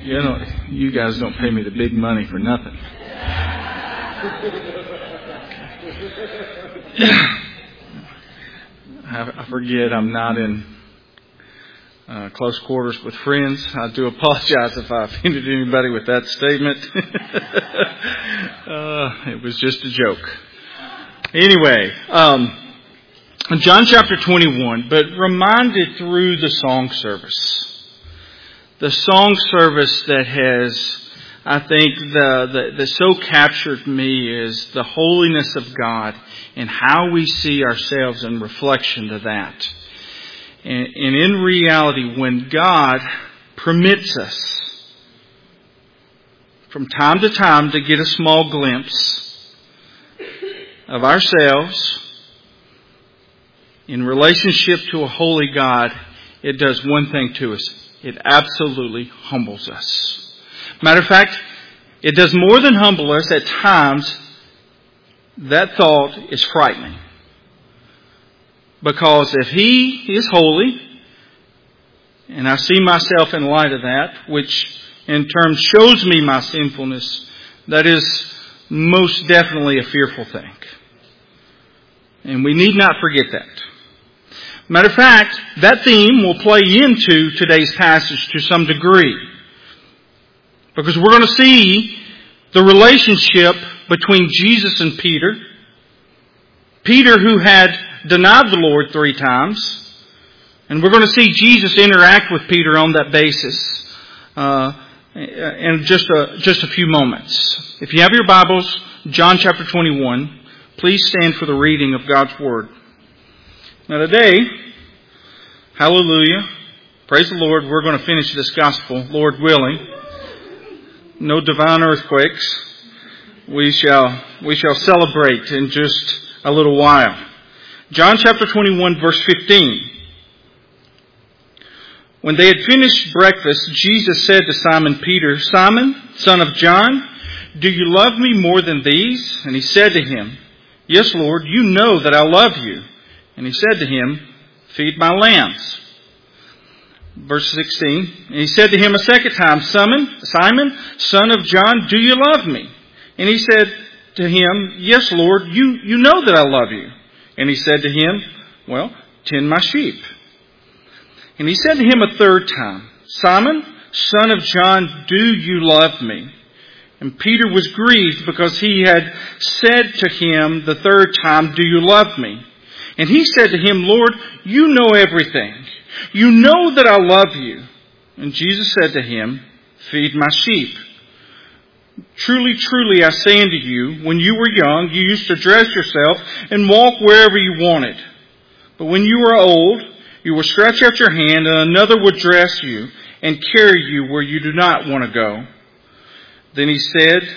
You know, you guys don't pay me the big money for nothing. I forget I'm not in close quarters with friends. I do apologize if I offended anybody with that statement. It was just a joke. Anyway, John chapter 21, but reminded through the song service. The song service that has, I think, that so captured me is the holiness of God and how we see ourselves in reflection to that. And in reality, when God permits us from time to time to get a small glimpse of ourselves in relationship to a holy God, it does one thing to us. It absolutely humbles us. Matter of fact, it does more than humble us. At times, that thought is frightening. Because if He is holy, and I see myself in light of that, which in turn shows me my sinfulness, that is most definitely a fearful thing. And we need not forget that. Matter of fact, that theme will play into today's passage to some degree. Because we're going to see the relationship between Jesus and Peter. Peter, who had denied the Lord 3 times. And we're going to see Jesus interact with Peter on that basis in just a few moments. If you have your Bibles, John chapter 21, please stand for the reading of God's Word. Now today, hallelujah, praise the Lord, we're going to finish this gospel, Lord willing. No divine earthquakes. We shall celebrate in just a little while. John chapter 21, verse 15. When they had finished breakfast, Jesus said to Simon Peter, "Simon, son of John, do you love me more than these?" And he said to him, "Yes, Lord, you know that I love you." And he said to him, "Feed my lambs." Verse 16, and he said to him a second time, "Simon, son of John, do you love me?" And he said to him, "Yes, Lord, you know that I love you." And he said to him, "Well, tend my sheep." And he said to him a third time, "Simon, son of John, do you love me?" And Peter was grieved because he had said to him the third time, "Do you love me?" And he said to him, "Lord, you know everything. You know that I love you." And Jesus said to him, "Feed my sheep. Truly, truly, I say unto you, when you were young, you used to dress yourself and walk wherever you wanted. But when you are old, you will stretch out your hand and another will dress you and carry you where you do not want to go." Then he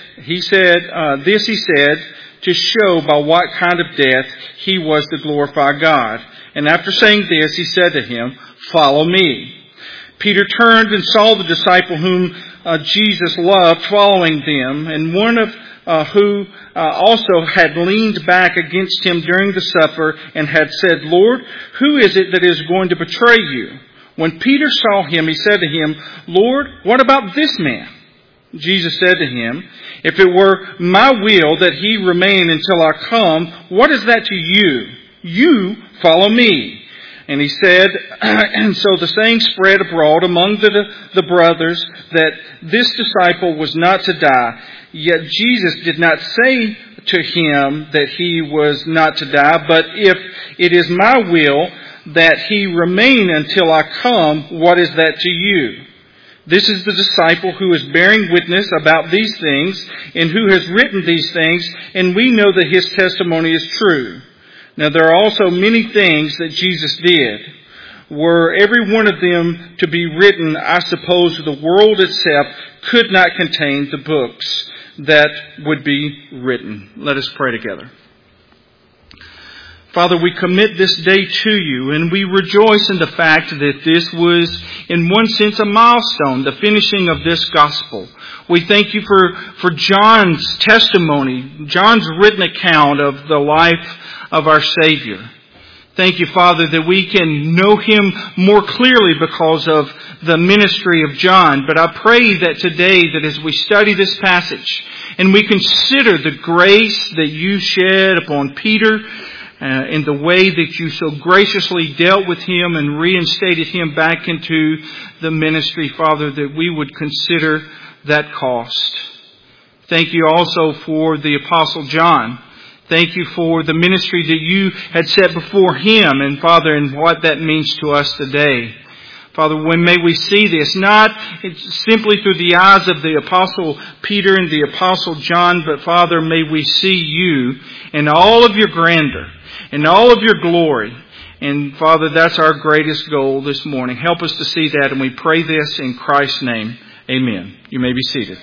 said, to show by what kind of death he was to glorify God. And after saying this, he said to him, "Follow me." Peter turned and saw the disciple whom Jesus loved following them, and one of who also had leaned back against him during the supper and had said, "Lord, who is it that is going to betray you?" When Peter saw him, he said to him, "Lord, what about this man?" Jesus said to him, "If it were my will that he remain until I come, what is that to you? You follow me." And he said, and so the saying spread abroad among the brothers that this disciple was not to die. Yet Jesus did not say to him that he was not to die, but if it is my will that he remain until I come, what is that to you? This is the disciple who is bearing witness about these things and who has written these things, and we know that his testimony is true. Now there are also many things that Jesus did. Were every one of them to be written, I suppose the world itself could not contain the books that would be written. Let us pray together. Father, we commit this day to you, and we rejoice in the fact that this was, in one sense, a milestone, the finishing of this gospel. We thank you for John's testimony, John's written account of the life of our Savior. Thank you, Father, that we can know Him more clearly because of the ministry of John. But I pray that today, that as we study this passage and we consider the grace that you shed upon Peter in the way that you so graciously dealt with him and reinstated him back into the ministry, Father, that we would consider that cost. Thank you also for the Apostle John. Thank you for the ministry that you had set before him, and Father, and what that means to us today. Father, when may we see this, not simply through the eyes of the Apostle Peter and the Apostle John, but Father, may we see you in all of your grandeur, in all of your glory. And Father, that's our greatest goal this morning. Help us to see that, and we pray this in Christ's name. Amen. You may be seated.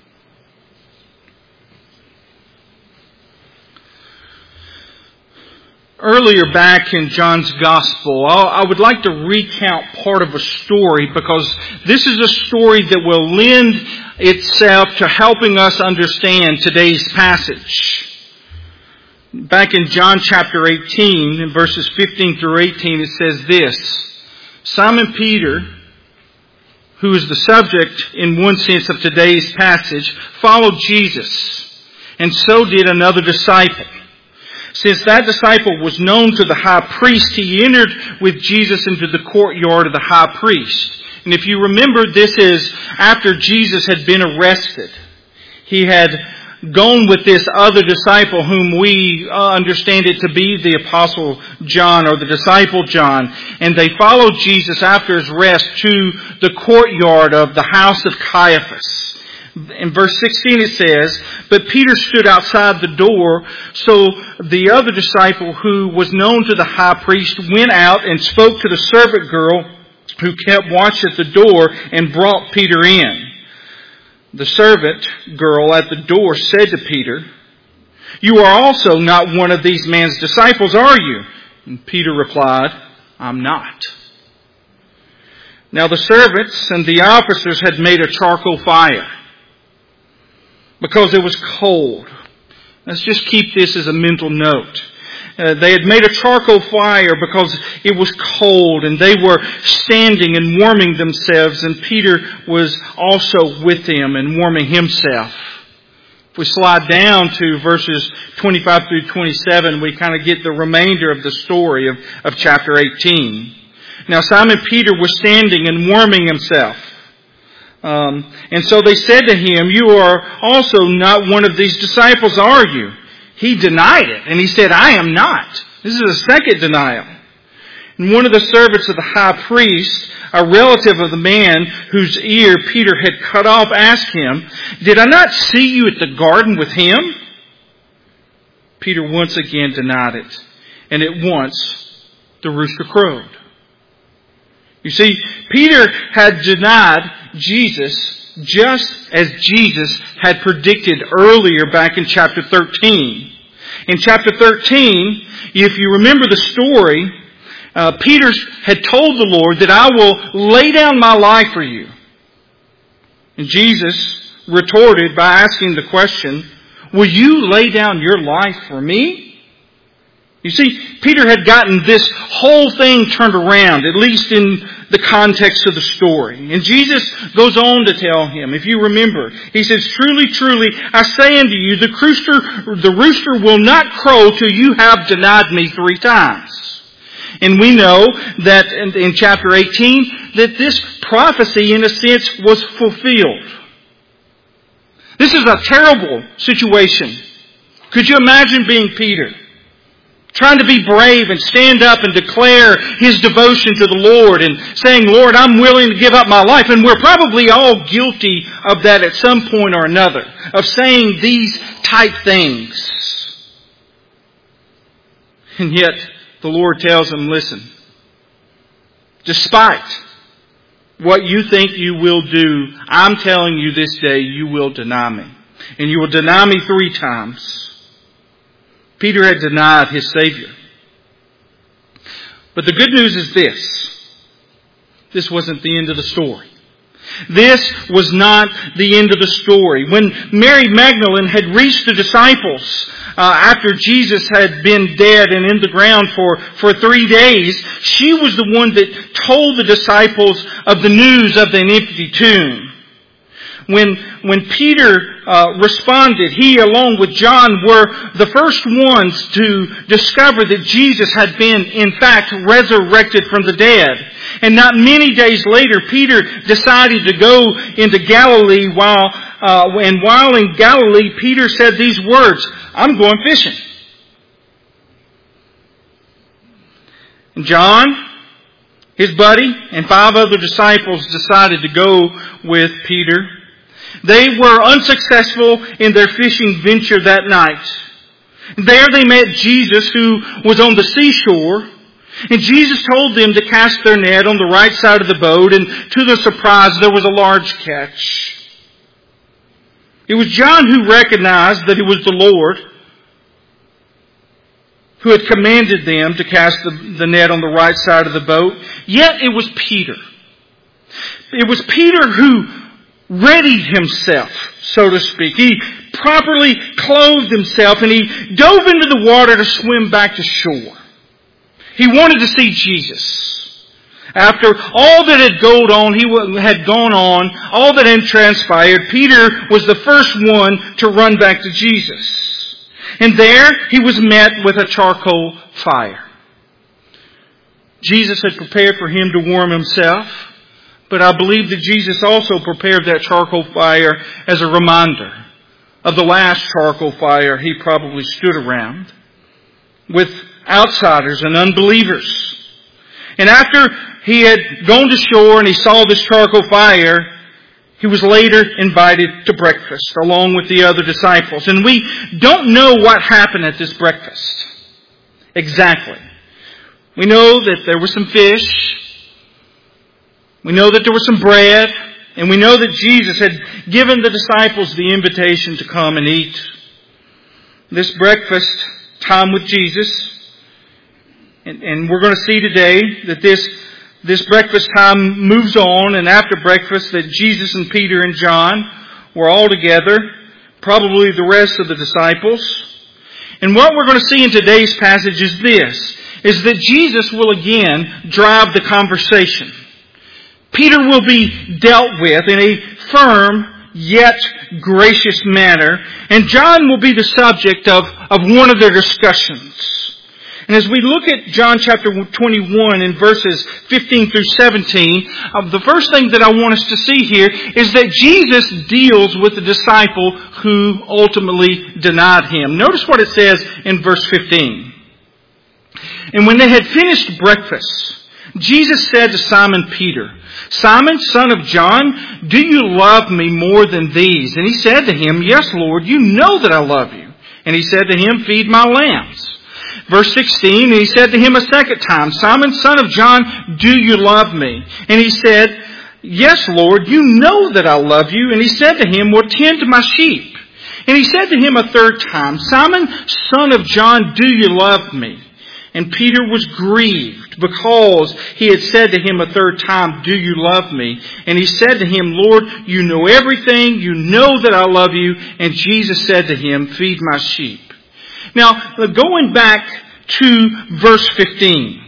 Earlier back in John's Gospel, I would like to recount part of a story, because this is a story that will lend itself to helping us understand today's passage. Back in John chapter 18, in verses 15 through 18, it says this: Simon Peter, who is the subject in one sense of today's passage, followed Jesus, and so did another disciple. Since that disciple was known to the high priest, he entered with Jesus into the courtyard of the high priest. And if you remember, this is after Jesus had been arrested. He had gone with this other disciple whom we understand it to be the Apostle John, or the disciple John. And they followed Jesus after his arrest to the courtyard of the house of Caiaphas. In verse 16 it says, But Peter stood outside the door, so the other disciple who was known to the high priest went out and spoke to the servant girl who kept watch at the door and brought Peter in. The servant girl at the door said to Peter, You are also not one of these man's disciples, are you? And Peter replied, I'm not. Now the servants and the officers had made a charcoal fire, because it was cold. Let's just keep this as a mental note. They had made a charcoal fire because it was cold, and they were standing and warming themselves, and Peter was also with them and warming himself. If we slide down to verses 25 through 27, we kind of get the remainder of the story of chapter 18. Now Simon Peter was standing and warming himself. And so they said to him, You are also not one of these disciples, are you? He denied it, and he said, I am not. This is a second denial. And one of the servants of the high priest, a relative of the man whose ear Peter had cut off, asked him, Did I not see you at the garden with him? Peter once again denied it, and at once the rooster crowed. You see, Peter had denied Jesus just as Jesus had predicted earlier back in chapter 13. In chapter 13, if you remember the story, Peter had told the Lord that I will lay down my life for you. And Jesus retorted by asking the question, Will you lay down your life for me? You see, Peter had gotten this whole thing turned around, at least in the context of the story. And Jesus goes on to tell him, if you remember, he says, Truly, truly, I say unto you, the rooster will not crow till you have denied me 3 times. And we know that in chapter 18, that this prophecy, in a sense, was fulfilled. This is a terrible situation. Could you imagine being Peter? Trying to be brave and stand up and declare his devotion to the Lord and saying, Lord, I'm willing to give up my life. And we're probably all guilty of that at some point or another, of saying these type things. And yet the Lord tells him, listen, despite what you think you will do, I'm telling you this day you will deny me. And you will deny me 3 times. Peter had denied his Savior. But the good news is this. This wasn't the end of the story. This was not the end of the story. When Mary Magdalene had reached the disciples after Jesus had been dead and in the ground for 3 days, she was the one that told the disciples of the news of the empty tomb. When Peter responded, he along with John were the first ones to discover that Jesus had been in fact resurrected from the dead. And not many days later, Peter decided to go into Galilee while in Galilee, Peter said these words, "I'm going fishing." And John, his buddy, and 5 other disciples decided to go with Peter. They were unsuccessful in their fishing venture that night. There they met Jesus, who was on the seashore. And Jesus told them to cast their net on the right side of the boat, and to their surprise, there was a large catch. It was John who recognized that it was the Lord who had commanded them to cast the net on the right side of the boat. Yet it was Peter. It was Peter who readied himself, so to speak. He properly clothed himself and he dove into the water to swim back to shore. He wanted to see Jesus. After all that had gone on, all that had transpired, Peter was the first one to run back to Jesus. And there he was met with a charcoal fire. Jesus had prepared for him to warm himself, but I believe that Jesus also prepared that charcoal fire as a reminder of the last charcoal fire he probably stood around with outsiders and unbelievers. And after he had gone to shore and he saw this charcoal fire, he was later invited to breakfast along with the other disciples. And we don't know what happened at this breakfast exactly. We know that there was some fish. We know that there was some bread. And we know that Jesus had given the disciples the invitation to come and eat. This breakfast time with Jesus. And we're going to see today that this breakfast time moves on, and after breakfast that Jesus and Peter and John were all together, probably the rest of the disciples. And what we're going to see in today's passage is this, is that Jesus will again drive the conversation. Peter will be dealt with in a firm yet gracious manner, and John will be the subject of one of their discussions. And as we look at John chapter 21 in verses 15 through 17, the first thing that I want us to see here is that Jesus deals with the disciple who ultimately denied him. Notice what it says in verse 15. And when they had finished breakfast, Jesus said to Simon Peter, "Simon, son of John, do you love me more than these?" And he said to him, "Yes, Lord, you know that I love you." And he said to him, "Feed my lambs." Verse 16, and he said to him a second time, "Simon, son of John, do you love me?" And he said, "Yes, Lord, you know that I love you." And he said to him, "Well, tend to my sheep." And he said to him a third time, "Simon, son of John, do you love me?" And Peter was grieved because he had said to him a third time, "Do you love me?" And he said to him, "Lord, you know everything. You know that I love you." And Jesus said to him, "Feed my sheep." Now, going back to verse 15.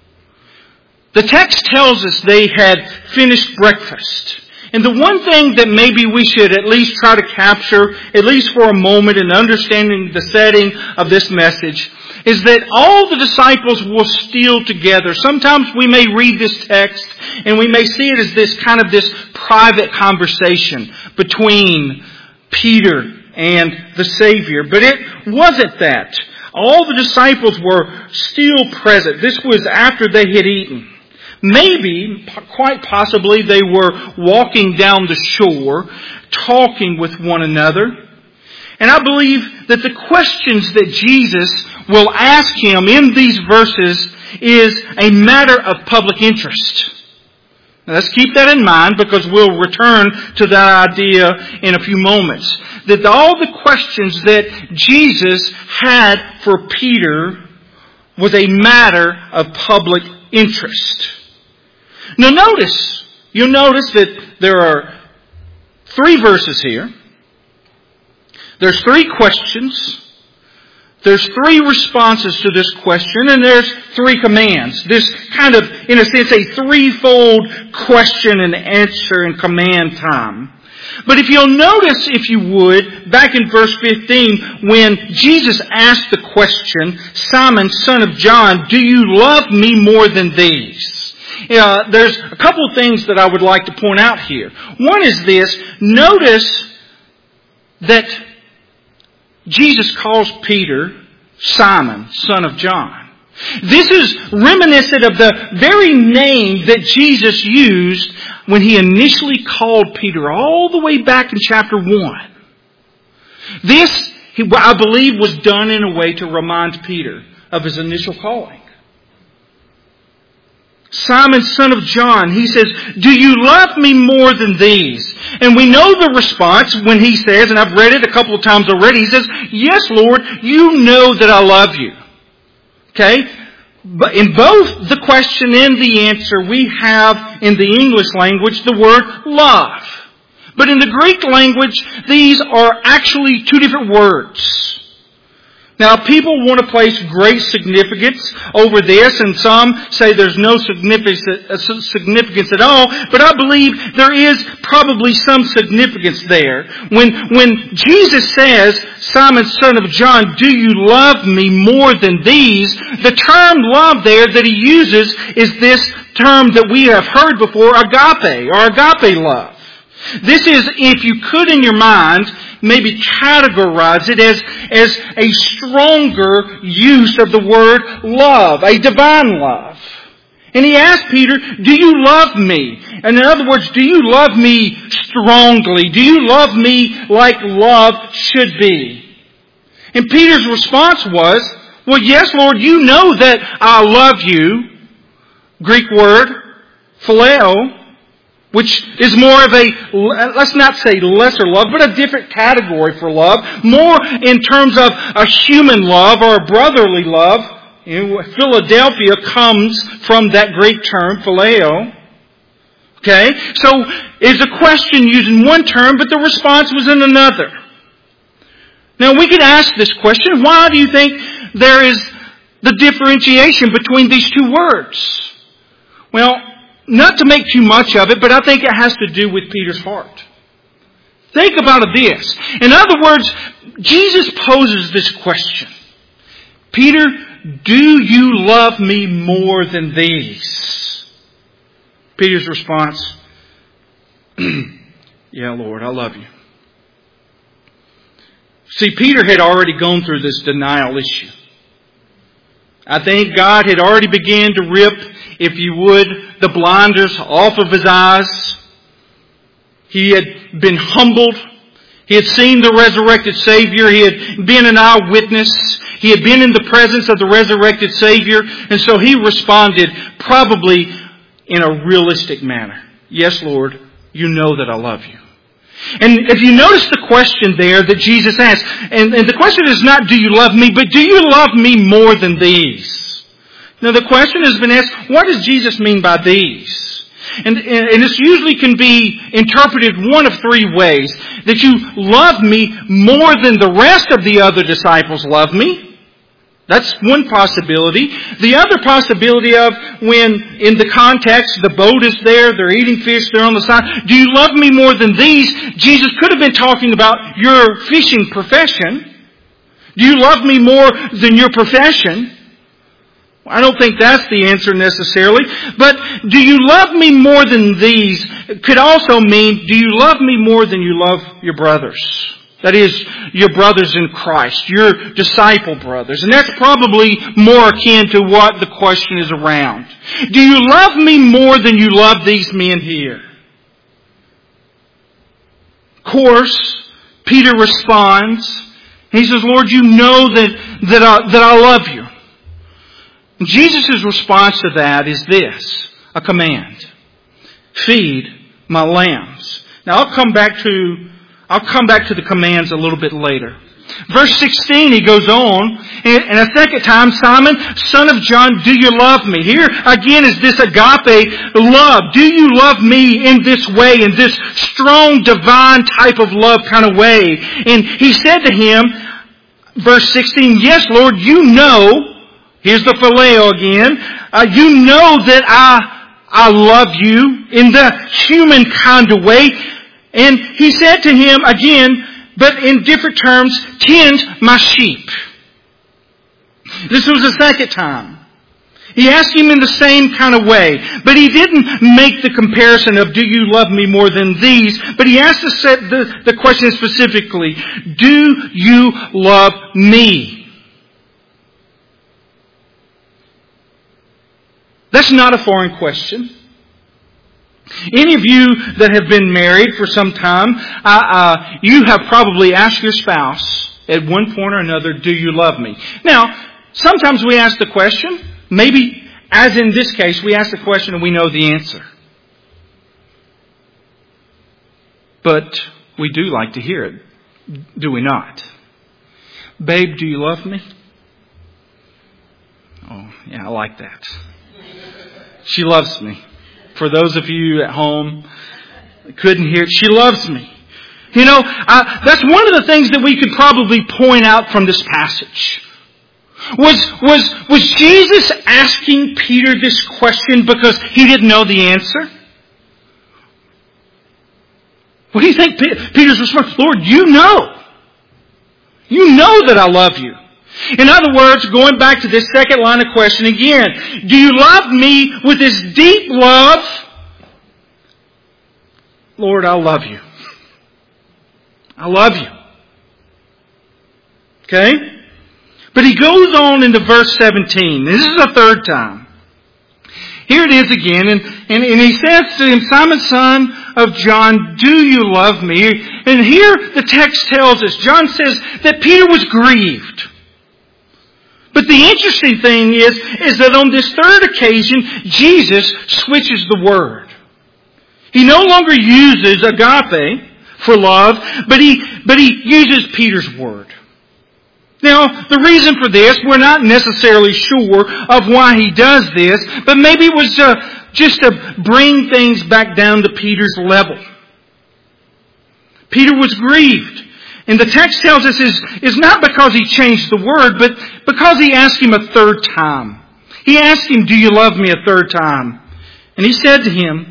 The text tells us they had finished breakfast. And the one thing that maybe we should at least try to capture, at least for a moment in understanding the setting of this message, is that all the disciples were still together. Sometimes we may read this text and we may see it as this private conversation between Peter and the Savior. But it wasn't that. All the disciples were still present. This was after they had eaten. Maybe, quite possibly, they were walking down the shore, talking with one another. And I believe that the questions that Jesus will ask him in these verses is a matter of public interest. Now, let's keep that in mind because we'll return to that idea in a few moments. That all the questions that Jesus had for Peter was a matter of public interest. Now notice, you'll notice that there are 3 verses here. There's 3 questions. There's 3 responses to this question, and there's 3 commands. This kind of, in a sense, a threefold question and answer and command time. But if you'll notice, if you would, back in verse 15, when Jesus asked the question, Simon, son of John, do you love me more than these? There's a couple of things that I would like to point out here. One is this. Notice that Jesus calls Peter Simon, son of John. This is reminiscent of the very name that Jesus used when He initially called Peter all the way back in chapter 1. This, I believe, was done in a way to remind Peter of his initial calling. Simon, son of John, He says, do you love me more than these? And we know the response when He says, and I've read it a couple of times already, He says, yes, Lord, you know that I love you. Okay? But in both the question and the answer, we have in the English language the word love. But in the Greek language, these are actually 2 different words. Now, people want to place great significance over this, and some say there's no significance at all, but I believe there is probably some significance there. When Jesus says, Simon, son of John, do you love me more than these? The term love there that He uses is this term that we have heard before, agape, or agape love. This is, if you could in your mind, maybe categorize it as a stronger use of the word love, a divine love. And He asked Peter, do you love me? And in other words, do you love me strongly? Do you love me like love should be? And Peter's response was, well, yes, Lord, you know that I love you. Greek word, phileo, which is more of a, let's not say lesser love, but a different category for love. More in terms of a human love or a brotherly love. Philadelphia comes from that Greek term, phileo. Okay? So, it's a question used in one term, but the response was in another. Now, we could ask this question, why do you think there is the differentiation between these 2 words? Well, not to make too much of it, but I think it has to do with Peter's heart. Think about this. In other words, Jesus poses this question. Peter, do you love me more than these? Peter's response, yeah, Lord, I love you. See, Peter had already gone through this denial issue. I think God had already begun to rip, if you would, the blinders off of his eyes. He had been humbled. He had seen the resurrected Savior. He had been an eyewitness. He had been in the presence of the resurrected Savior. And so he responded probably in a realistic manner. Yes, Lord, you know that I love you. And if you notice the question there that Jesus asked, and the question is not, do you love me, but do you love me more than these? Now the question has been asked, what does Jesus mean by these? And this usually can be interpreted one of 3 ways. That you love me more than the rest of the other disciples love me. That's one possibility. The other possibility of when, in the context, the boat is there, they're eating fish, they're on the side. Do you love me more than these? Jesus could have been talking about your fishing profession. Do you love me more than your profession? I don't think that's the answer necessarily. But do you love me more than these? Could also mean, do you love me more than you love your brothers? That is, your brothers in Christ, your disciple brothers. And that's probably more akin to what the question is around. Do you love me more than you love these men here? Of course, Peter responds. He says, Lord, you know that I love you. And Jesus' response to that is this, a command. Feed my lambs. Now I'll come back to the commands a little bit later. Verse 16, he goes on, and a second time, Simon, son of John, do you love me? Here again is this agape love. Do you love me in this way, in this strong, divine type of love kind of way? And he said to him, verse 16, yes, Lord, you know, here's the phileo again, you know that I love you in the human kind of way. And he said to him again, but in different terms, tend my sheep. This was the second time. He asked him in the same kind of way, but he didn't make the comparison of, do you love me more than these? But he asked the question specifically, do you love me? That's not a foreign question. Any of you that have been married for some time, you have probably asked your spouse at one point or another, do you love me? Now, sometimes we ask the question, maybe as in this case, we ask the question and we know the answer. But we do like to hear it, do we not? Babe, do you love me? Oh, yeah, I like that. She loves me. For those of you at home couldn't hear it, she loves me. You know, that's one of the things that we could probably point out from this passage. Was Jesus asking Peter this question because he didn't know the answer? What do you think Peter's response? Lord, you know. You know that I love you. In other words, going back to this second line of question again, do you love me with this deep love? Lord, I love you. I love you. Okay? But he goes on into verse 17. This is the third time. Here it is again, and he says to him, Simon, son of John, do you love me? And here the text tells us, John says that Peter was grieved. But the interesting thing is that on this third occasion, Jesus switches the word. He no longer uses agape for love, but he uses Peter's word. Now, the reason for this, we're not necessarily sure of why he does this, but maybe it was just to bring things back down to Peter's level. Peter was grieved. And the text tells us is not because he changed the word, but because he asked him a third time. He asked him, do you love me, a third time? And he said to him,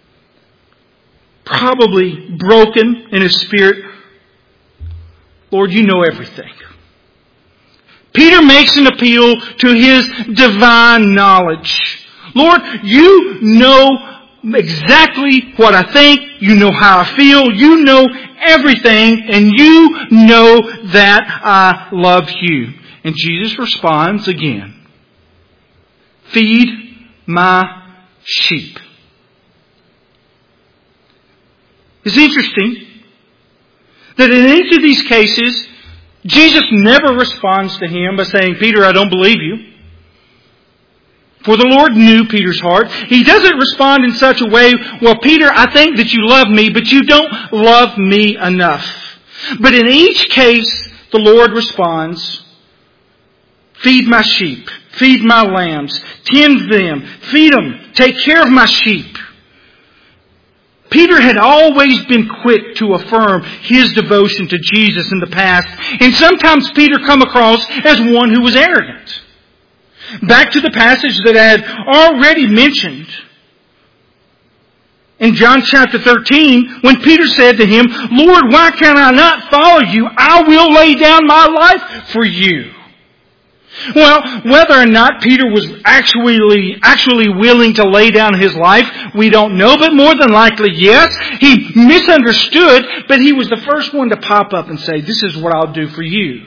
probably broken in his spirit, Lord, you know everything. Peter makes an appeal to his divine knowledge. Lord, you know exactly what I think. You know how I feel. You know everything. And you know that I love you. And Jesus responds again. Feed my sheep. It's interesting that in each of these cases, Jesus never responds to him by saying, Peter, I don't believe you. For the Lord knew Peter's heart. He doesn't respond in such a way, well, Peter, I think that you love me, but you don't love me enough. But in each case, the Lord responds, feed my sheep, feed my lambs, tend them, feed them, take care of my sheep. Peter had always been quick to affirm his devotion to Jesus in the past. And sometimes Peter come across as one who was arrogant. Back to the passage that I had already mentioned. In John chapter 13, when Peter said to him, Lord, why can I not follow you? I will lay down my life for you. Well, whether or not Peter was actually willing to lay down his life, we don't know, but more than likely, yes. He misunderstood, but he was the first one to pop up and say, this is what I'll do for you.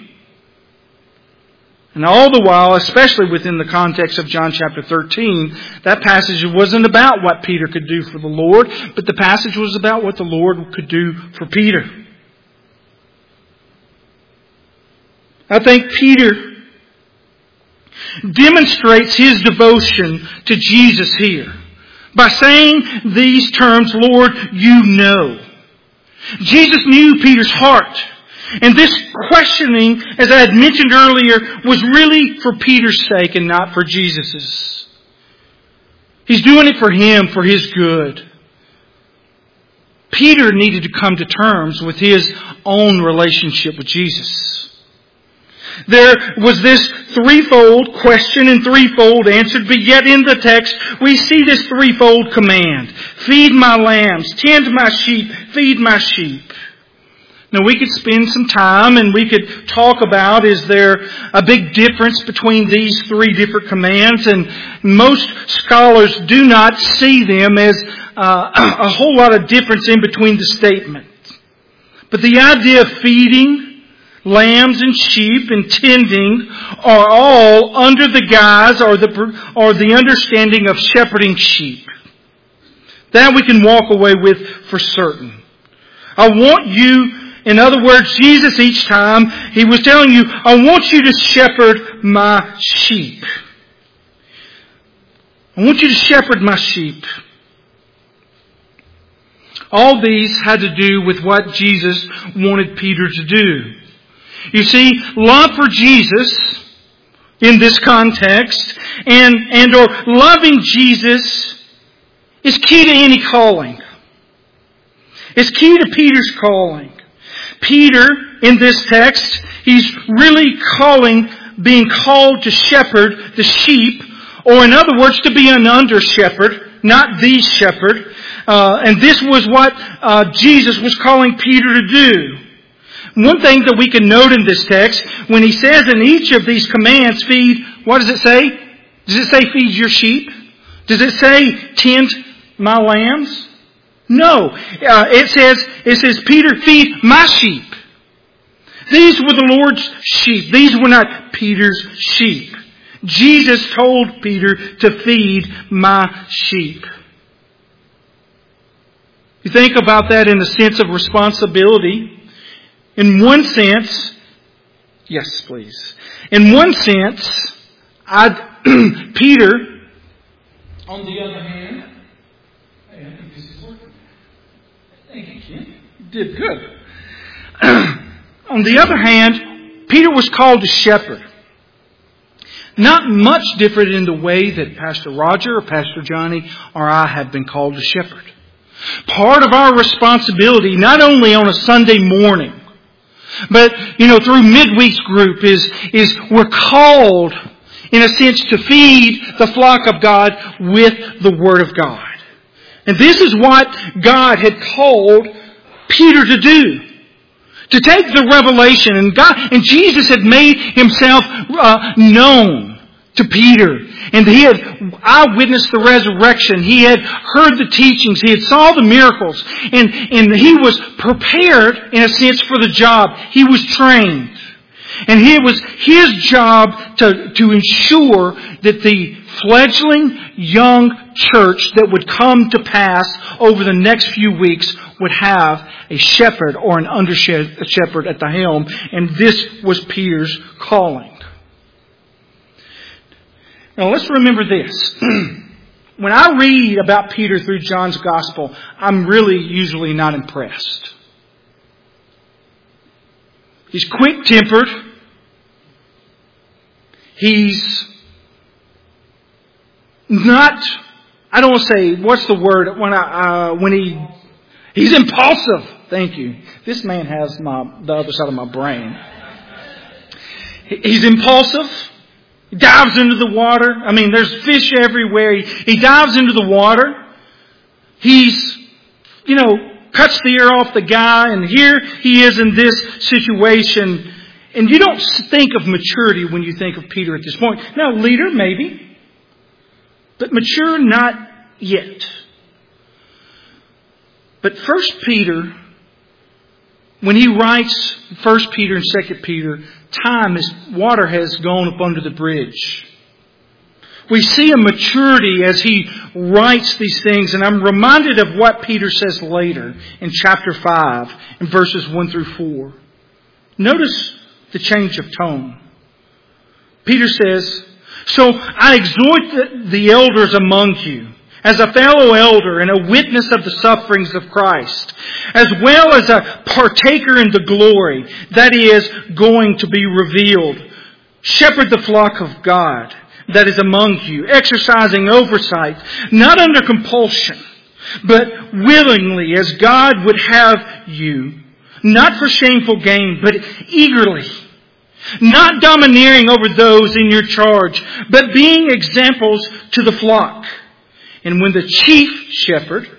And all the while, especially within the context of John chapter 13, that passage wasn't about what Peter could do for the Lord, but the passage was about what the Lord could do for Peter. I think Peter demonstrates his devotion to Jesus here by saying these terms, Lord, you know. Jesus knew Peter's heart. And this questioning, as I had mentioned earlier, was really for Peter's sake and not for Jesus's. He's doing it for him, for his good. Peter needed to come to terms with his own relationship with Jesus. There was this threefold question and threefold answer, but yet in the text we see this threefold command. Feed my lambs, tend my sheep, feed my sheep. Now we could spend some time and we could talk about, is there a big difference between these three different commands? And most scholars do not see them as a whole lot of difference in between the statements. But the idea of feeding lambs and sheep and tending are all under the guise or the understanding of shepherding sheep. That we can walk away with for certain. I want you, in other words, Jesus each time, He was telling you, I want you to shepherd my sheep. I want you to shepherd my sheep. All these had to do with what Jesus wanted Peter to do. You see, love for Jesus in this context and or loving Jesus is key to any calling. It's key to Peter's calling. Peter, in this text, he's really being called to shepherd the sheep, or in other words, to be an under-shepherd, not the shepherd. And this was what Jesus was calling Peter to do. One thing that we can note in this text, when he says in each of these commands, feed, what does it say? Does it say feed your sheep? Does it say tend my lambs? No. It says, Peter, feed my sheep. These were the Lord's sheep. These were not Peter's sheep. Jesus told Peter to feed my sheep. You think about that in a sense of responsibility. In one sense, yes, please. In one sense, Peter, on the other hand, hey, I think this is working. Thank you, Ken. You did good. On the other hand, Peter was called to shepherd. Not much different in the way that Pastor Roger or Pastor Johnny or I have been called to shepherd. Part of our responsibility, not only on a Sunday morning, but, through midweek's group is we're called, in a sense, to feed the flock of God with the Word of God. And this is what God had called Peter to do. To take the revelation, and Jesus had made Himself known to Peter. And he had eyewitnessed the resurrection. He had heard the teachings. He had saw the miracles. And he was prepared, in a sense, for the job. He was trained. And it was his job to ensure that the fledgling young church that would come to pass over the next few weeks would have a shepherd or an under-shepherd at the helm. And this was Peter's calling. Now let's remember this. When I read about Peter through John's Gospel, I'm really usually not impressed. He's quick-tempered. He's not, I don't want to say, what's the word, he's impulsive. Thank you. This man has the other side of my brain. He's impulsive. He dives into the water. There's fish everywhere. He dives into the water. He's, cuts the ear off the guy. And here he is in this situation. And you don't think of maturity when you think of Peter at this point. Now, leader, maybe. But mature, not yet. But 1 Peter, when he writes 1 Peter and 2 Peter, water has gone up under the bridge. We see a maturity as he writes these things, and I'm reminded of what Peter says later in chapter 5, in verses 1 through 4. Notice the change of tone. Peter says, so I exhort the elders among you, as a fellow elder and a witness of the sufferings of Christ, as well as a partaker in the glory that is going to be revealed. Shepherd the flock of God that is among you, exercising oversight, not under compulsion, but willingly, as God would have you, not for shameful gain, but eagerly, not domineering over those in your charge, but being examples to the flock. And when the chief shepherd,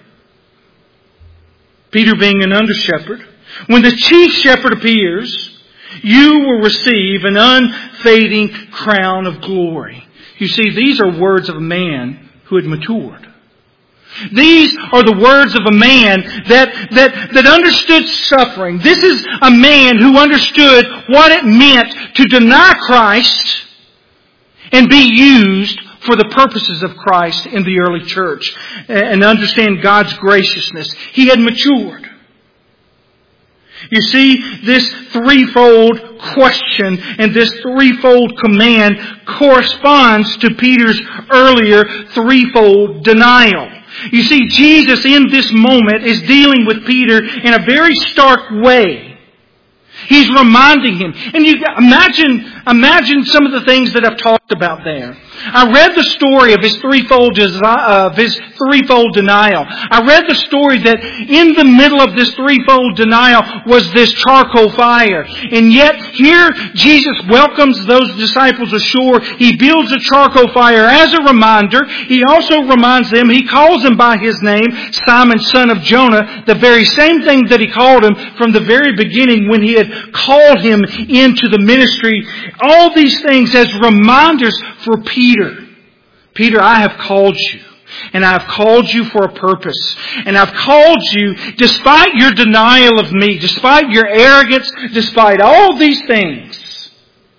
Peter being an under-shepherd, when the chief shepherd appears, you will receive an unfading crown of glory. You see, these are words of a man who had matured. These are the words of a man that understood suffering. This is a man who understood what it meant to deny Christ and be used for the purposes of Christ in the early church and understand God's graciousness. He had matured. You see, this threefold question and this threefold command corresponds to Peter's earlier threefold denial. You see, Jesus in this moment is dealing with Peter in a very stark way. He's reminding him. And you imagine some of the things that I've talked about there. I read the story of his threefold denial. I read the story that in the middle of this threefold denial was this charcoal fire. And yet here Jesus welcomes those disciples ashore. He builds a charcoal fire as a reminder. He also reminds them, he calls them by his name, Simon, son of Jonah, the very same thing that he called him from the very beginning when he had called him into the ministry. All these things as reminders for Peter. Peter, I have called you. And I've called you for a purpose. And I've called you despite your denial of me, despite your arrogance, despite all these things.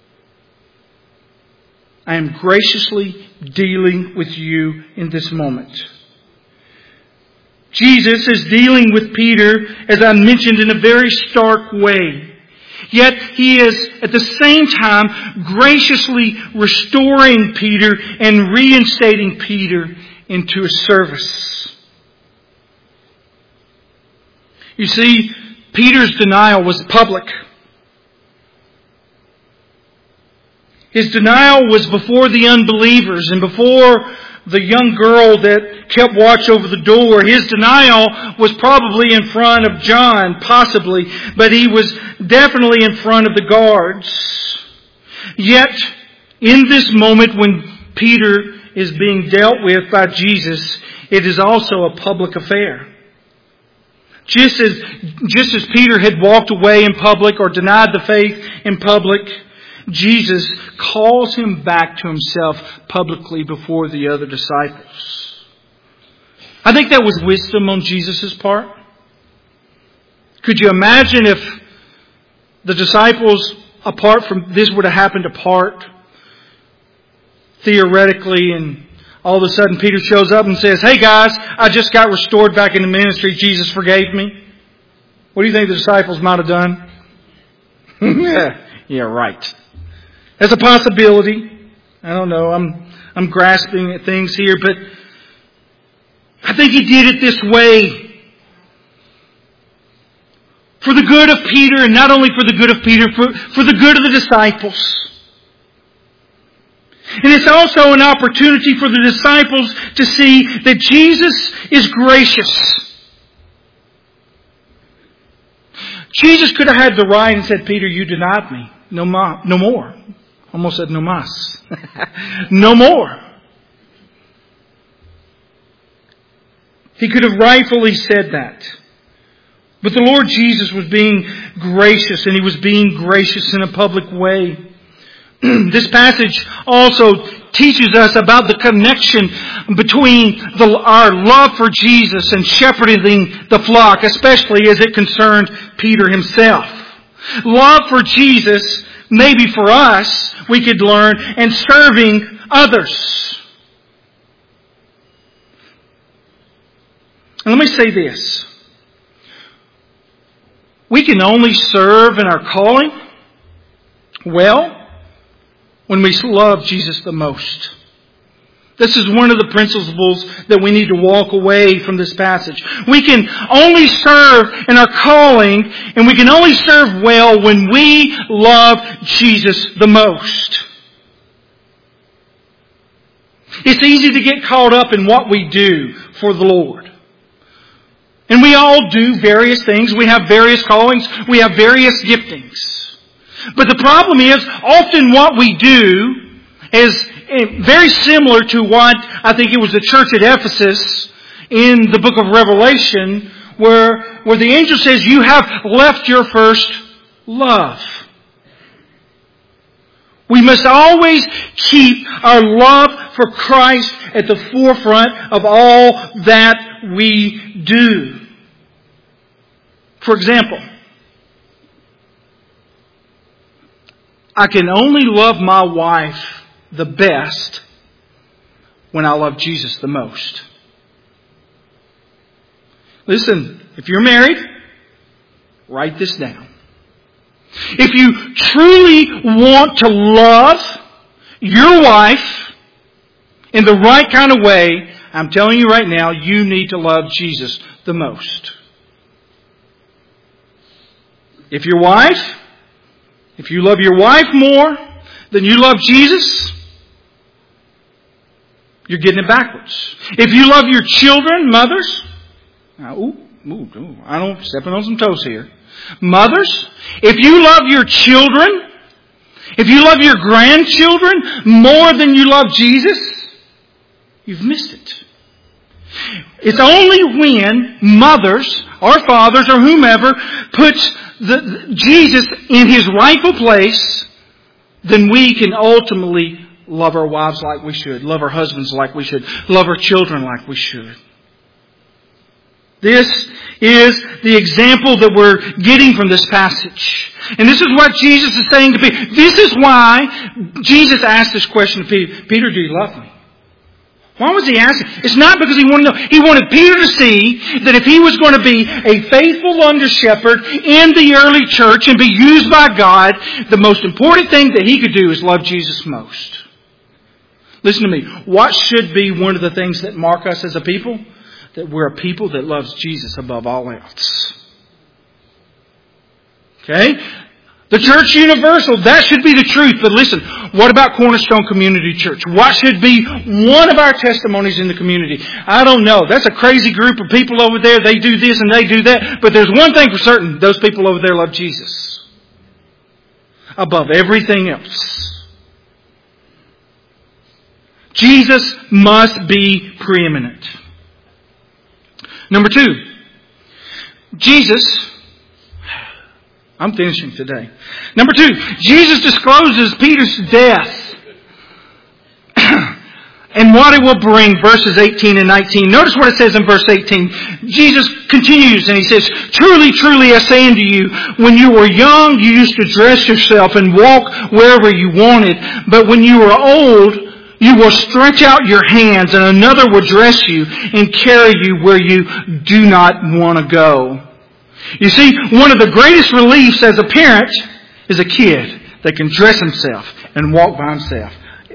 I am graciously dealing with you in this moment. Jesus is dealing with Peter, as I mentioned, in a very stark way. Yet He is at the same time graciously restoring Peter and reinstating Peter into His service. You see, Peter's denial was public. His denial was before the unbelievers and before the young girl that kept watch over the door. His denial was probably in front of John, possibly, but he was definitely in front of the guards. Yet, in this moment when Peter is being dealt with by Jesus, it is also a public affair. Just as Peter had walked away in public or denied the faith in public, Jesus calls him back to himself publicly before the other disciples. I think that was wisdom on Jesus' part. Could you imagine if the disciples, apart from this, would have happened apart, theoretically, and all of a sudden Peter shows up and says, "Hey guys, I just got restored back into ministry. Jesus forgave me." What do you think the disciples might have done? Yeah, right. As a possibility. I don't know. I'm grasping at things here, but I think he did it this way. For the good of Peter, and not only for the good of Peter, for the good of the disciples. And it's also an opportunity for the disciples to see that Jesus is gracious. Jesus could have had the right and said, "Peter, you denied me. No more." Almost said no mas. No more. He could have rightfully said that. But the Lord Jesus was being gracious, and He was being gracious in a public way. This passage also teaches us about the connection between our love for Jesus and shepherding the flock, especially as it concerned Peter himself. Love for Jesus, maybe for us, we could learn, and serving others. And let me say this. We can only serve in our calling well when we love Jesus the most. This is one of the principles that we need to walk away from this passage. We can only serve in our calling, and we can only serve well when we love Jesus the most. It's easy to get caught up in what we do for the Lord. And we all do various things. We have various callings. We have various giftings. But the problem is, often what we do is very similar to what I think it was the church at Ephesus in the book of Revelation, where the angel says, you have left your first love. We must always keep our love for Christ at the forefront of all that we do. For example, I can only love my wife the best when I love Jesus the most. Listen, if you're married, write this down. If you truly want to love your wife in the right kind of way, I'm telling you right now, you need to love Jesus the most. If you love your wife more than you love Jesus, you're getting it backwards. If you love your children, mothers, I don't stepping on some toes here. Mothers, if you love your children, if you love your grandchildren more than you love Jesus, you've missed it. It's only when mothers or fathers or whomever puts Jesus in His rightful place, then we can ultimately love our wives like we should, love our husbands like we should, love our children like we should. This is the example that we're getting from this passage. And this is what Jesus is saying to Peter. This is why Jesus asked this question to Peter. Peter, do you love me? Why was He asking? It's not because He wanted to know. He wanted Peter to see that if he was going to be a faithful under-shepherd in the early church and be used by God, the most important thing that he could do is love Jesus most. Listen to me. What should be one of the things that mark us as a people? That we're a people that loves Jesus above all else. Okay? The church universal, that should be the truth. But listen, what about Cornerstone Community Church? What should be one of our testimonies in the community? I don't know. That's a crazy group of people over there. They do this and they do that. But there's one thing for certain. Those people over there love Jesus above everything else. Jesus must be preeminent. Number 2, I'm finishing today. Number 2, Jesus discloses Peter's death and what it will bring, verses 18 and 19. Notice what it says in verse 18. Jesus continues and He says, Truly, truly, I say unto you, when you were young, you used to dress yourself and walk wherever you wanted. But when you were old, you will stretch out your hands and another will dress you and carry you where you do not want to go. You see, one of the greatest reliefs as a parent is a kid that can dress himself and walk by himself.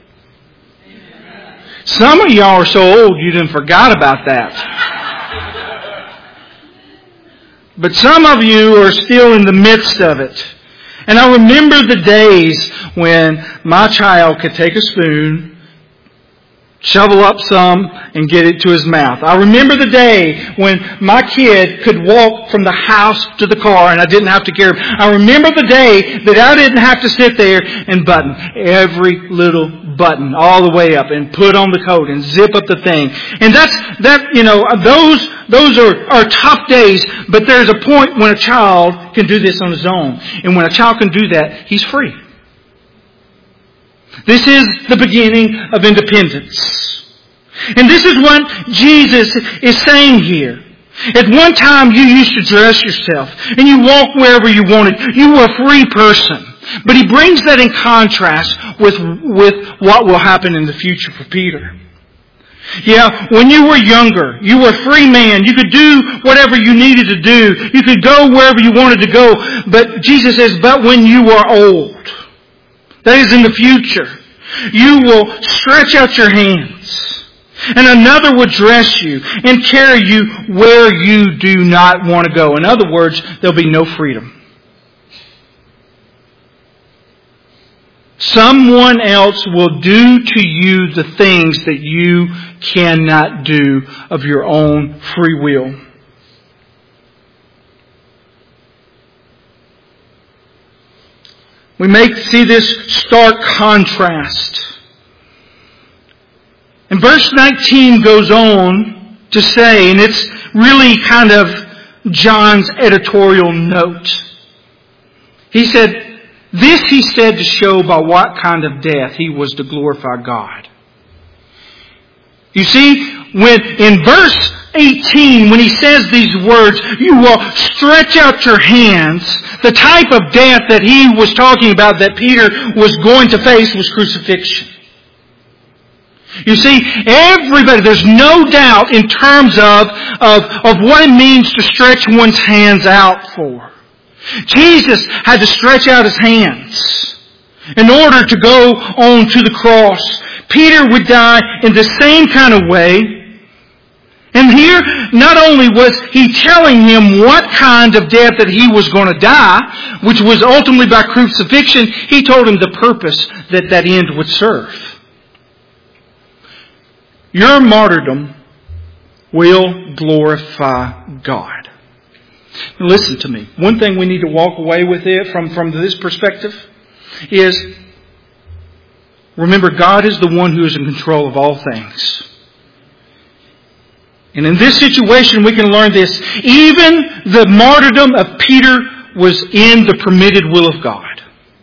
Some of y'all are so old you done forgot about that. But some of you are still in the midst of it. And I remember the days when my child could take a spoon, shovel up some, and get it to his mouth. I remember the day when my kid could walk from the house to the car and I didn't have to carry him. I remember the day that I didn't have to sit there and button every little button all the way up and put on the coat and zip up the thing. And those are tough days, but there's a point when a child can do this on his own. And when a child can do that, he's free. This is the beginning of independence. And this is what Jesus is saying here. At one time you used to dress yourself and you walk wherever you wanted. You were a free person. But He brings that in contrast with what will happen in the future for Peter. Yeah, when you were younger, you were a free man. You could do whatever you needed to do. You could go wherever you wanted to go. But Jesus says, but when you were old, that is in the future, You will stretch out your hands, and another will dress you and carry you where you do not want to go. In other words, there'll be no freedom. Someone else will do to you the things that you cannot do of your own free will. We see this stark contrast. And verse 19 goes on to say, and it's really kind of John's editorial note. He said, this he said to show by what kind of death he was to glorify God. You see, when in verse 18, when he says these words, you will stretch out your hands, the type of death that he was talking about that Peter was going to face was crucifixion. You see, everybody, there's no doubt in terms of what it means to stretch one's hands out for. Jesus had to stretch out his hands in order to go on to the cross. Peter would die in the same kind of way. And here, not only was he telling him what kind of death that he was going to die, which was ultimately by crucifixion, he told him the purpose that that end would serve. Your martyrdom will glorify God. Now listen to me. One thing we need to walk away with it from this perspective is, remember, God is the one who is in control of all things. And in this situation we can learn this. Even the martyrdom of Peter was in the permitted will of God.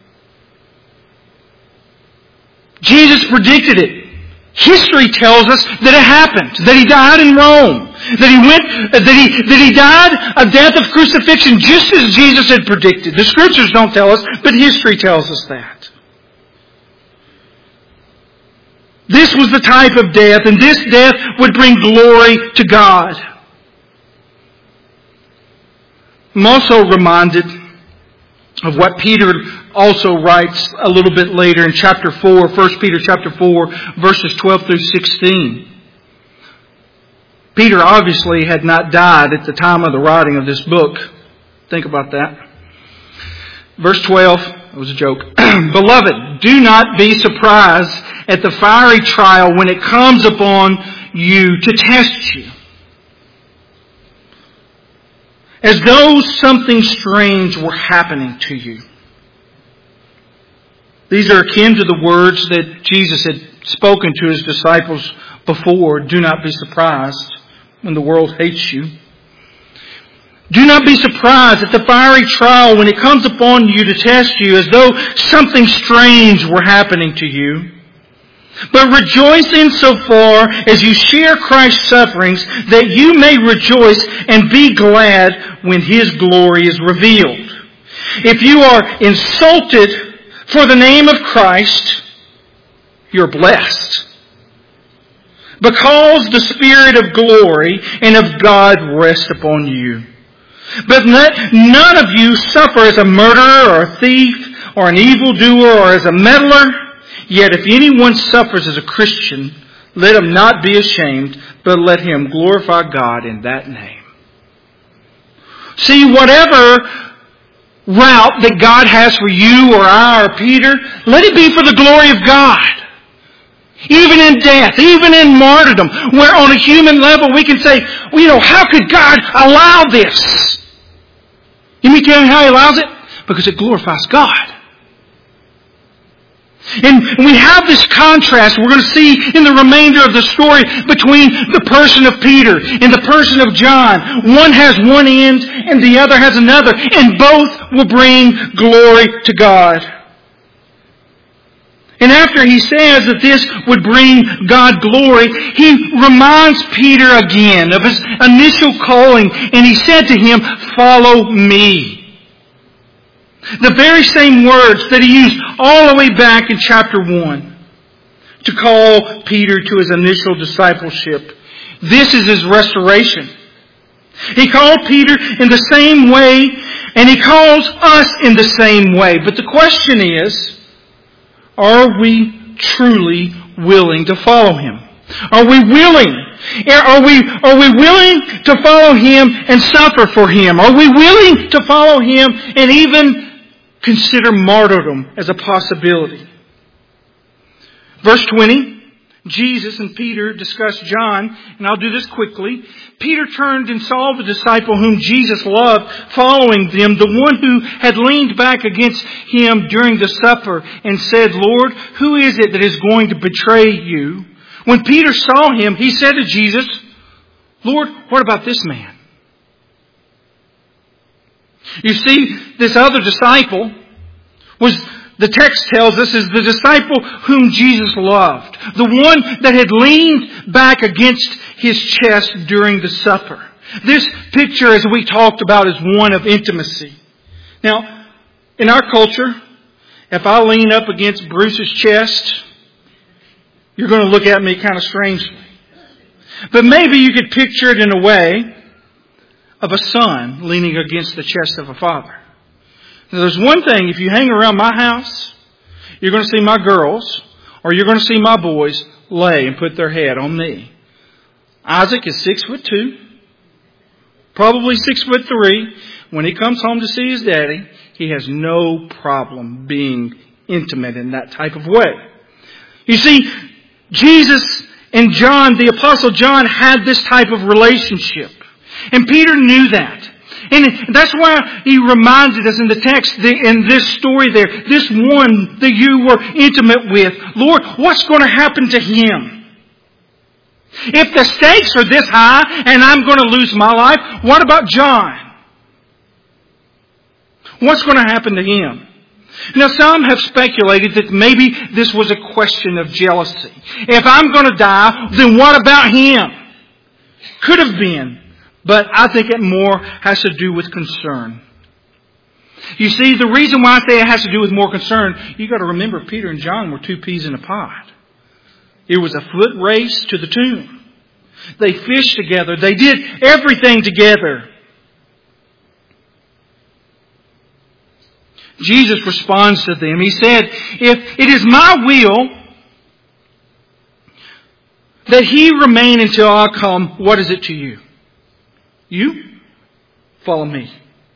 Jesus predicted it. History tells us that it happened, that he died in Rome, that he died a death of crucifixion just as Jesus had predicted. The Scriptures don't tell us, but history tells us that. This was the type of death, and this death would bring glory to God. I'm also reminded of what Peter also writes a little bit later in chapter 4, 1 Peter chapter 4, verses 12 through 16. Peter obviously had not died at the time of the writing of this book. Think about that. Verse 12, it was a joke. Beloved, do not be surprised at the fiery trial when it comes upon you to test you, as though something strange were happening to you. These are akin to the words that Jesus had spoken to his disciples before. Do not be surprised when the world hates you. Do not be surprised at the fiery trial when it comes upon you to test you, as though something strange were happening to you. But rejoice insofar as you share Christ's sufferings, that you may rejoice and be glad when His glory is revealed. If you are insulted for the name of Christ, you're blessed, because the Spirit of glory and of God rests upon you. But let none of you suffer as a murderer or a thief or an evildoer or as a meddler. Yet if anyone suffers as a Christian, let him not be ashamed, but let him glorify God in that name. See, whatever route that God has for you or I or Peter, let it be for the glory of God. Even in death, even in martyrdom, where on a human level we can say, well, how could God allow this? You mean tell me how He allows it? Because it glorifies God. And we have this contrast we're going to see in the remainder of the story between the person of Peter and the person of John. One has one end and the other has another, and both will bring glory to God. And after he says that this would bring God glory, he reminds Peter again of his initial calling, and he said to him, "Follow me." The very same words that he used all the way back in chapter 1 to call Peter to his initial discipleship. This is his restoration. He called Peter in the same way, and he calls us in the same way. But the question is, are we truly willing to follow Him? Are we willing? Are we willing to follow Him and suffer for Him? Are we willing to follow Him and even consider martyrdom as a possibility? Verse 20, Jesus and Peter discuss John, and I'll do this quickly. Peter turned and saw the disciple whom Jesus loved following them, the one who had leaned back against Him during the supper, and said, "Lord, who is it that is going to betray You?" When Peter saw him, he said to Jesus, "Lord, what about this man?" You see, this other disciple the text tells us, is the disciple whom Jesus loved. The one that had leaned back against His chest during the supper. This picture, as we talked about, is one of intimacy. Now, in our culture, if I lean up against Bruce's chest, you're going to look at me kind of strangely. But maybe you could picture it in a way of a son leaning against the chest of a father. Now, there's one thing, if you hang around my house, you're going to see my girls, or you're going to see my boys lay and put their head on me. Isaac is 6'2", probably 6'3". When he comes home to see his daddy, he has no problem being intimate in that type of way. You see, Jesus and John, the Apostle John, had this type of relationship. And Peter knew that. And that's why he reminded us in the text, in this story there, this one that you were intimate with. Lord, what's going to happen to him? If the stakes are this high and I'm going to lose my life, what about John? What's going to happen to him? Now, some have speculated that maybe this was a question of jealousy. If I'm going to die, then what about him? Could have been. But I think it more has to do with concern. You see, the reason why I say it has to do with more concern, you've got to remember Peter and John were two peas in a pod. It was a foot race to the tomb. They fished together. They did everything together. Jesus responds to them. He said, "If it is my will that he remain until I come, what is it to you? You follow me."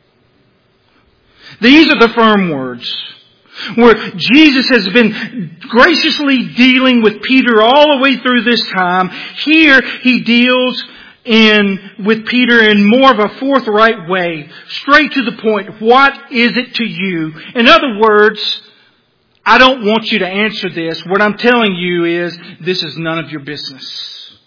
These are the firm words where Jesus has been graciously dealing with Peter all the way through this time. Here he deals with Peter in more of a forthright way, straight to the point. What is it to you? In other words, I don't want you to answer this. What I'm telling you is, this is none of your business.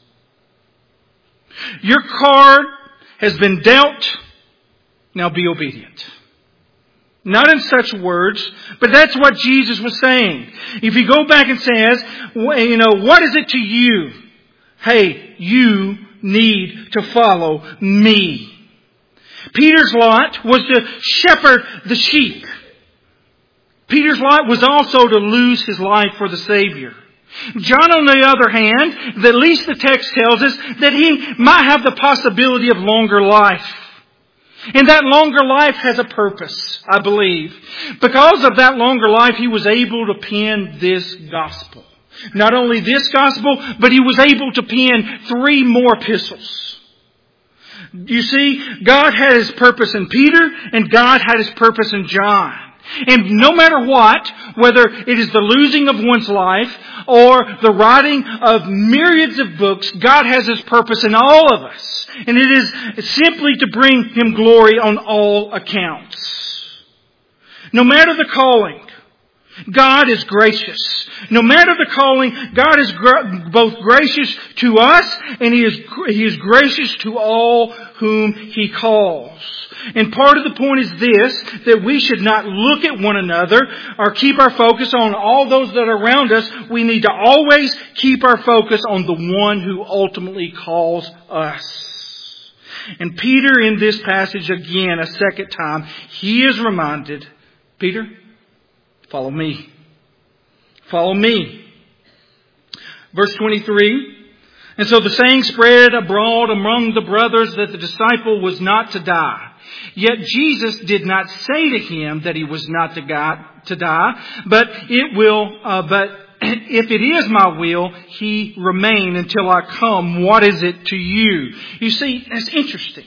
Your card has been dealt. Now be obedient. Not in such words, but that's what Jesus was saying. If you go back and says, what is it to you? Hey, you need to follow me. Peter's lot was to shepherd the sheep. Peter's lot was also to lose his life for the Savior. John, on the other hand, at least the text tells us that he might have the possibility of longer life. And that longer life has a purpose, I believe. Because of that longer life, he was able to pen this gospel. Not only this gospel, but he was able to pen 3 more epistles. You see, God had His purpose in Peter, and God had His purpose in John. And no matter what, whether it is the losing of one's life or the writing of myriads of books, God has His purpose in all of us. And it is simply to bring Him glory on all accounts. No matter the calling, God is gracious. No matter the calling, God is both gracious to us and He is gracious to all whom He calls. And part of the point is this, that we should not look at one another or keep our focus on all those that are around us. We need to always keep our focus on the one who ultimately calls us. And Peter, in this passage again, a second time, he is reminded, Peter, follow me. Follow me. Verse 23. And so the saying spread abroad among the brothers that the disciple was not to die. Yet Jesus did not say to him that he was not to die, but if it is my will, He remain until I come. What is it to you? You see, that's interesting.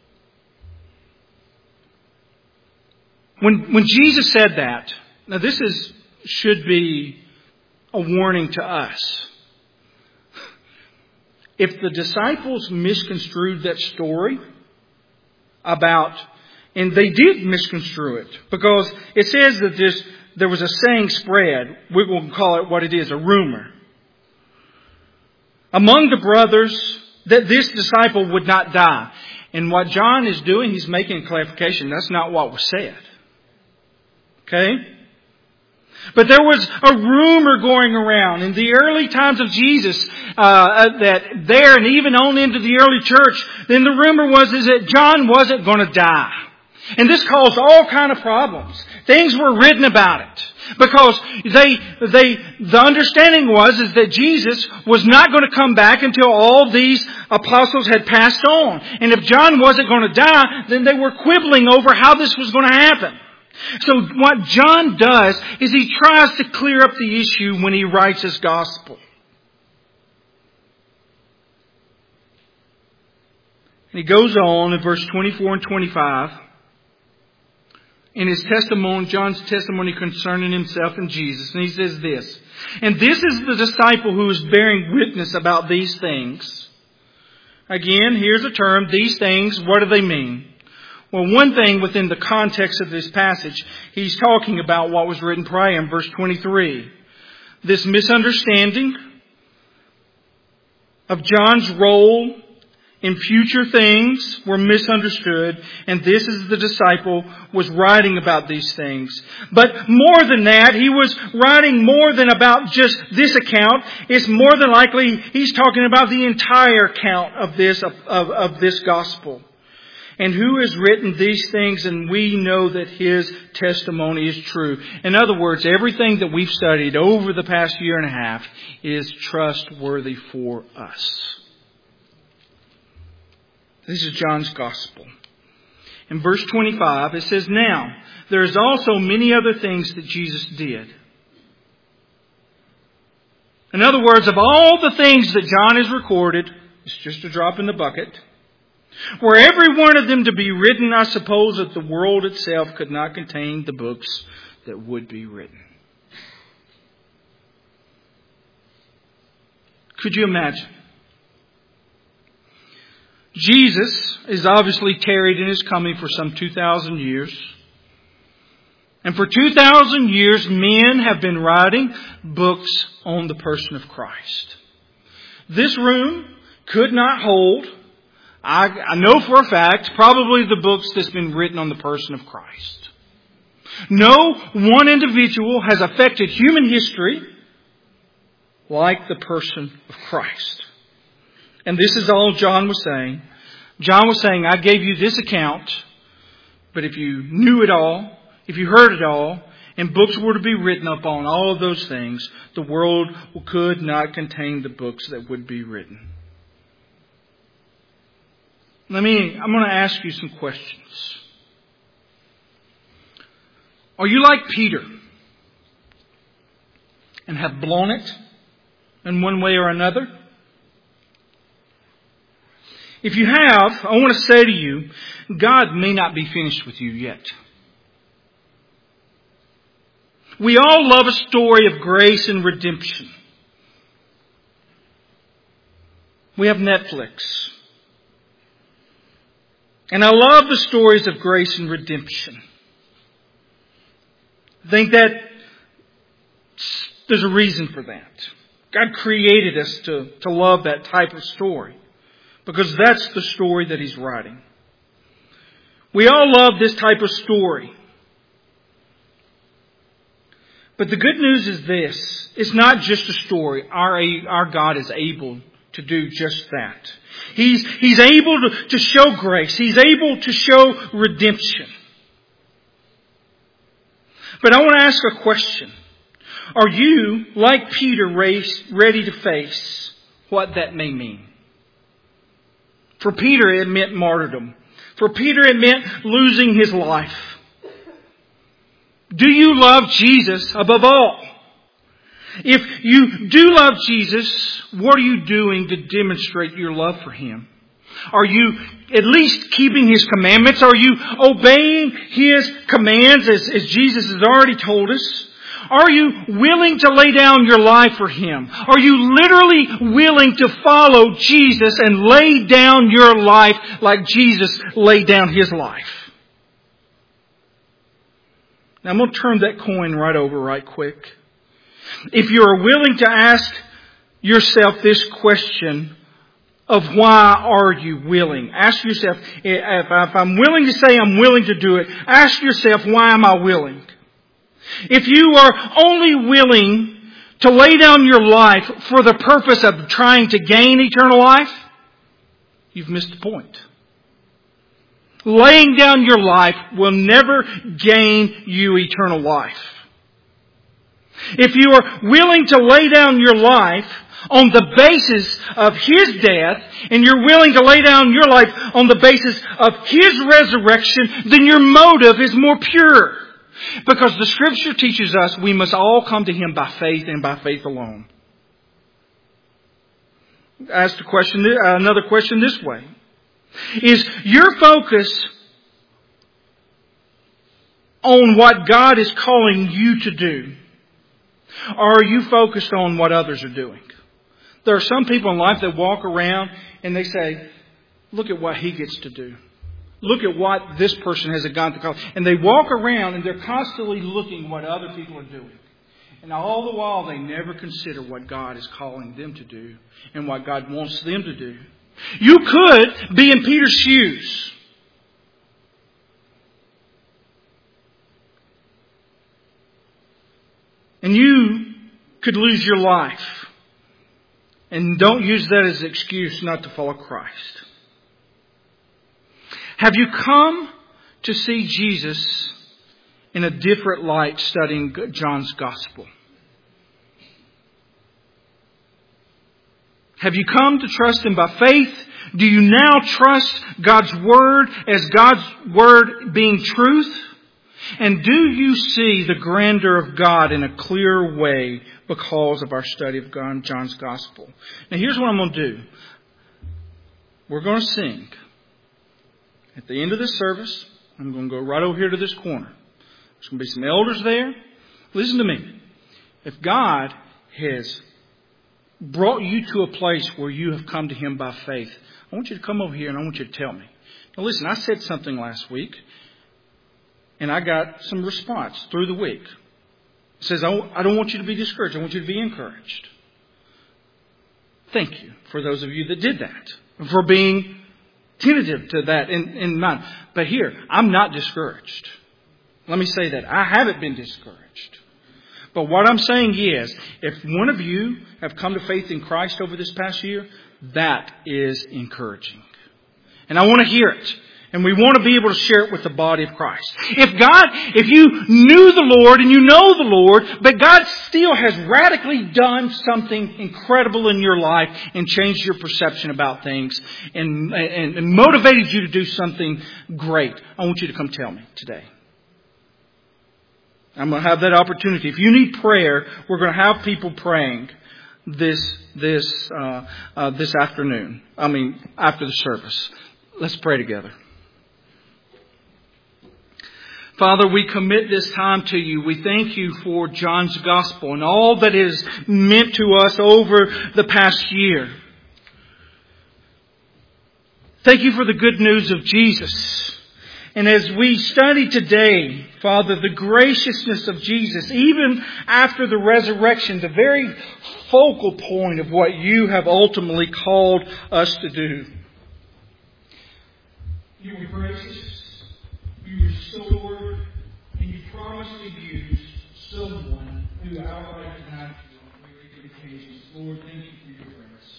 When Jesus said that, now this should be a warning to us. If the disciples misconstrued that story and they did misconstrue it, because it says that there was a saying spread, we will call it what it is, a rumor, among the brothers that this disciple would not die. And what John is doing, he's making a clarification. That's not what was said. Okay? But there was a rumor going around in the early times of Jesus, that there and even on into the early church, then the rumor was that John wasn't going to die. And this caused all kind of problems. Things were written about it. Because the understanding was that Jesus was not going to come back until all these apostles had passed on. And if John wasn't going to die, then they were quibbling over how this was going to happen. So what John does is he tries to clear up the issue when he writes his gospel. And he goes on in verse 24 and 25. In his testimony, John's testimony concerning himself and Jesus. And he says this. And this is the disciple who is bearing witness about these things. Again, here's a term. These things, what do they mean? Well, one thing within the context of this passage, he's talking about what was written prior in verse 23. This misunderstanding of John's role in future things were misunderstood, and this is the disciple was writing about these things. But more than that, he was writing more than about just this account. It's more than likely he's talking about the entire account of this gospel. And who has written these things, and we know that his testimony is true. In other words, everything that we've studied over the past year and a half is trustworthy for us. This is John's Gospel. In verse 25, it says, Now, there is also many other things that Jesus did. In other words, of all the things that John has recorded, it's just a drop in the bucket. Were every one of them to be written, I suppose that the world itself could not contain the books that would be written. Could you imagine? Jesus is obviously tarried in His coming for some 2,000 years. And for 2,000 years, men have been writing books on the person of Christ. This room could not hold, I know for a fact, probably the books that's been written on the person of Christ. No one individual has affected human history like the person of Christ. And this is all John was saying. John was saying, I gave you this account, but if you knew it all, if you heard it all, and books were to be written upon all of those things, the world could not contain the books that would be written. I'm going to ask you some questions. Are you like Peter and have blown it in one way or another? If you have, I want to say to you, God may not be finished with you yet. We all love a story of grace and redemption. We have Netflix. And I love the stories of grace and redemption. I think that there's a reason for that. God created us to love that type of story. Because that's the story that He's writing. We all love this type of story. But the good news is this. It's not just a story. Our God is able to do just that. He's able to show grace. He's able to show redemption. But I want to ask a question. Are you, like Peter, ready to face what that may mean? For Peter, it meant martyrdom. For Peter, it meant losing his life. Do you love Jesus above all? If you do love Jesus, what are you doing to demonstrate your love for Him? Are you at least keeping His commandments? Are you obeying His commands as Jesus has already told us? Are you willing to lay down your life for Him? Are you literally willing to follow Jesus and lay down your life like Jesus laid down His life? Now I'm going to turn that coin right over right quick. If you are willing to ask yourself this question of why are you willing? Ask yourself, if I'm willing to say I'm willing to do it, ask yourself, why am I willing? If you are only willing to lay down your life for the purpose of trying to gain eternal life, you've missed the point. Laying down your life will never gain you eternal life. If you are willing to lay down your life on the basis of His death, and you're willing to lay down your life on the basis of His resurrection, then your motive is more pure. Because the Scripture teaches us we must all come to Him by faith and by faith alone. Ask another question this way. Is your focus on what God is calling you to do? Or are you focused on what others are doing? There are some people in life that walk around and they say, look at what he gets to do. Look at what this person has gone to college. And they walk around and they're constantly looking what other people are doing. And all the while they never consider what God is calling them to do and what God wants them to do. You could be in Peter's shoes. And you could lose your life. And don't use that as an excuse not to follow Christ. Have you come to see Jesus in a different light studying John's Gospel? Have you come to trust Him by faith? Do you now trust God's Word as God's Word being truth? And do you see the grandeur of God in a clear way because of our study of John's Gospel? Now here's what I'm going to do. We're going to sing. At the end of this service, I'm going to go right over here to this corner. There's going to be some elders there. Listen to me. If God has brought you to a place where you have come to Him by faith, I want you to come over here and I want you to tell me. Now listen, I said something last week and I got some response through the week. It says, I don't want you to be discouraged. I want you to be encouraged. Thank you for those of you that did that. For being tentative to that in mind. But here, I'm not discouraged. Let me say that. I haven't been discouraged. But what I'm saying is, if one of you have come to faith in Christ over this past year, that is encouraging. And I want to hear it. And we want to be able to share it with the body of Christ. If you knew the Lord and you know the Lord, but God still has radically done something incredible in your life and changed your perception about things and motivated you to do something great, I want you to come tell me today. I'm going to have that opportunity. If you need prayer, we're going to have people praying this afternoon. After the service. Let's pray together. Father, we commit this time to You. We thank You for John's Gospel and all that it has meant to us over the past year. Thank You for the good news of Jesus. And as we study today, Father, the graciousness of Jesus, even after the resurrection, the very focal point of what You have ultimately called us to do. You were gracious. You restored, and You promised to use someone who outright denied You on very good occasions. Lord, thank You for Your grace.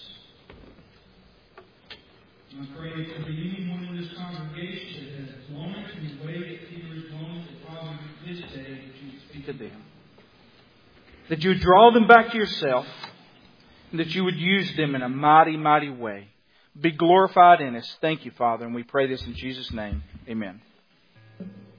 And I pray that there be anyone in this congregation that has longed in the way that Peter is longing, that Father, this day that You would speak to them. That You would draw them back to Yourself, and that You would use them in a mighty, mighty way. Be glorified in us. Thank You, Father, and we pray this in Jesus' name. Amen.